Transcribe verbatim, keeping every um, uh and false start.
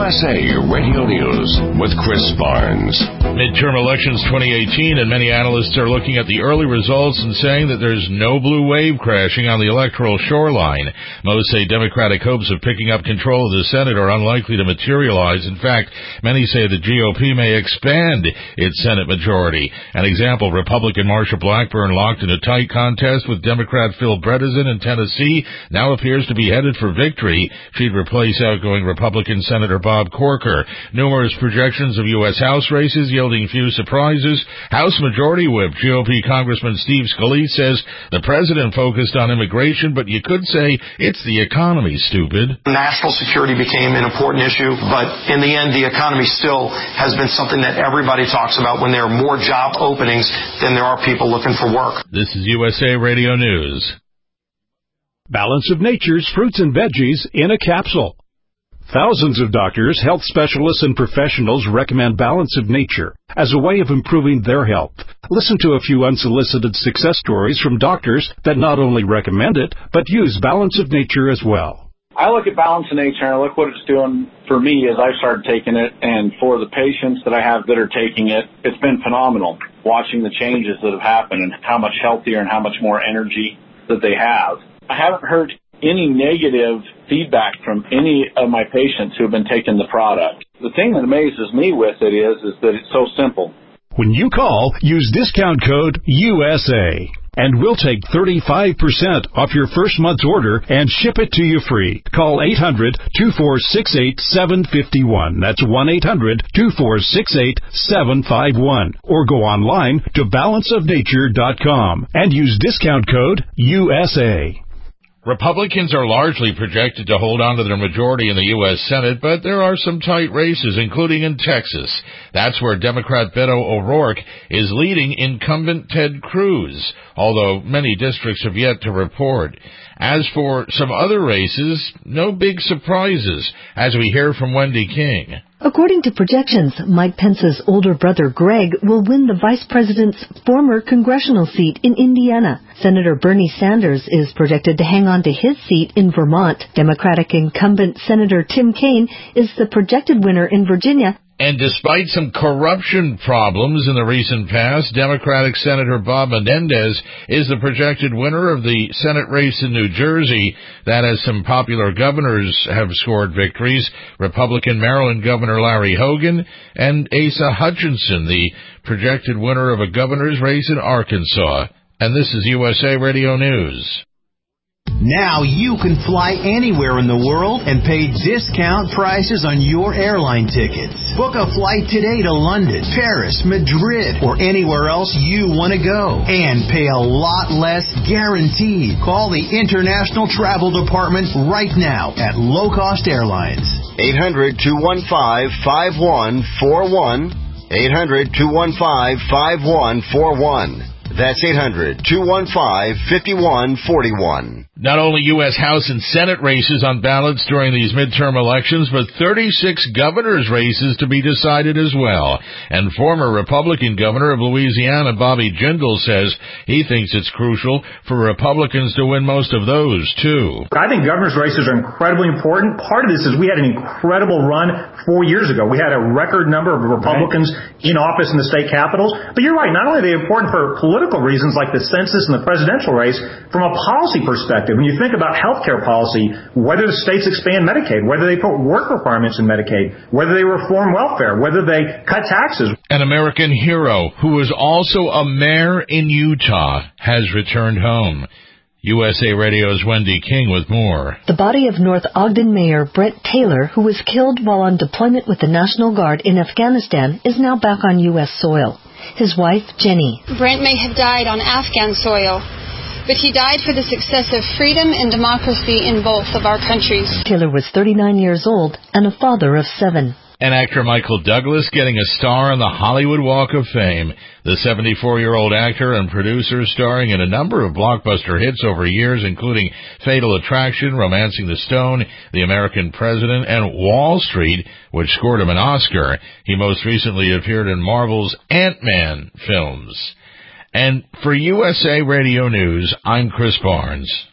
S A Radio News with Chris Barnes. Midterm elections twenty eighteen, and many analysts are looking at the early results and saying that there's no blue wave crashing on the electoral shoreline. Most say Democratic hopes of picking up control of the Senate are unlikely to materialize. In fact, many say the G O P may expand its Senate majority. An example, Republican Marsha Blackburn, locked in a tight contest with Democrat Phil Bredesen in Tennessee, now appears to be headed for victory. She'd replace outgoing Republican Senator Bob Corker. Numerous projections of U S House races yielding few surprises. House Majority Whip G O P Congressman Steve Scalise says the president focused on immigration, but you could say it's the economy, stupid. National security became an important issue, but in the end, the economy still has been something that everybody talks about when there are more job openings than there are people looking for work. This is U S A Radio News. Balance of Nature's fruits and veggies in a capsule. Thousands of doctors, health specialists, and professionals recommend Balance of Nature as a way of improving their health. Listen to a few unsolicited success stories from doctors that not only recommend it, but use Balance of Nature as well. I look at Balance of Nature and I look what it's doing for me as I started taking it, and for the patients that I have that are taking it, it's been phenomenal watching the changes that have happened and how much healthier and how much more energy that they have. I haven't heard any negative feedback from any of my patients who have been taking the product. The thing that amazes me with it is, is that it's so simple. When you call, use discount code U S A, and we'll take thirty-five percent off your first month's order and ship it to you free. Call eight hundred, two four six eight, seven five one. That's one eight hundred, two four six eight, seven five one. Or go online to balance of nature dot com and use discount code U S A. Republicans are largely projected to hold on to their majority in the U S Senate, but there are some tight races, including in Texas. That's where Democrat Beto O'Rourke is leading incumbent Ted Cruz, although many districts have yet to report. As for some other races, no big surprises, as we hear from Wendy King. According to projections, Mike Pence's older brother Greg will win the vice president's former congressional seat in Indiana. Senator Bernie Sanders is projected to hang on to his seat in Vermont. Democratic incumbent Senator Tim Kaine is the projected winner in Virginia. And despite some corruption problems in the recent past, Democratic Senator Bob Menendez is the projected winner of the Senate race in New Jersey. That as some popular governors have scored victories, Republican Maryland Governor Larry Hogan and Asa Hutchinson, the projected winner of a governor's race in Arkansas. And this is U S A Radio News. Now you can fly anywhere in the world and pay discount prices on your airline tickets. Book a flight today to London, Paris, Madrid, or anywhere else you want to go. And pay a lot less guaranteed. Call the International Travel Department right now at Low Cost Airlines. eight hundred, two one five, five one four one. eight hundred, two one five, five one four one. That's eight hundred, two one five, five one four one. Not only U S House and Senate races on ballots during these midterm elections, but thirty-six governor's races to be decided as well. And former Republican governor of Louisiana, Bobby Jindal, says he thinks it's crucial for Republicans to win most of those, too. I think governor's races are incredibly important. Part of this is we had an incredible run four years ago. We had a record number of Republicans right. in office in the state capitals. But you're right, not only are they important for political reasons like the census and the presidential race, from a policy perspective, when you think about health care policy, whether the states expand Medicaid, whether they put work requirements in Medicaid, whether they reform welfare, whether they cut taxes. An American hero who is also a mayor in Utah has returned home. U S A Radio's Wendy King with more. The body of North Ogden Mayor Brett Taylor, who was killed while on deployment with the National Guard in Afghanistan, is now back on U S soil. His wife, Jenny. Brent may have died on Afghan soil, but he died for the success of freedom and democracy in both of our countries. Taylor was thirty-nine years old and a father of seven. And actor Michael Douglas getting a star on the Hollywood Walk of Fame. The seventy-four-year-old actor and producer, starring in a number of blockbuster hits over years, including Fatal Attraction, Romancing the Stone, The American President, and Wall Street, which scored him an Oscar. He most recently appeared in Marvel's Ant-Man films. And for U S A Radio News, I'm Chris Barnes.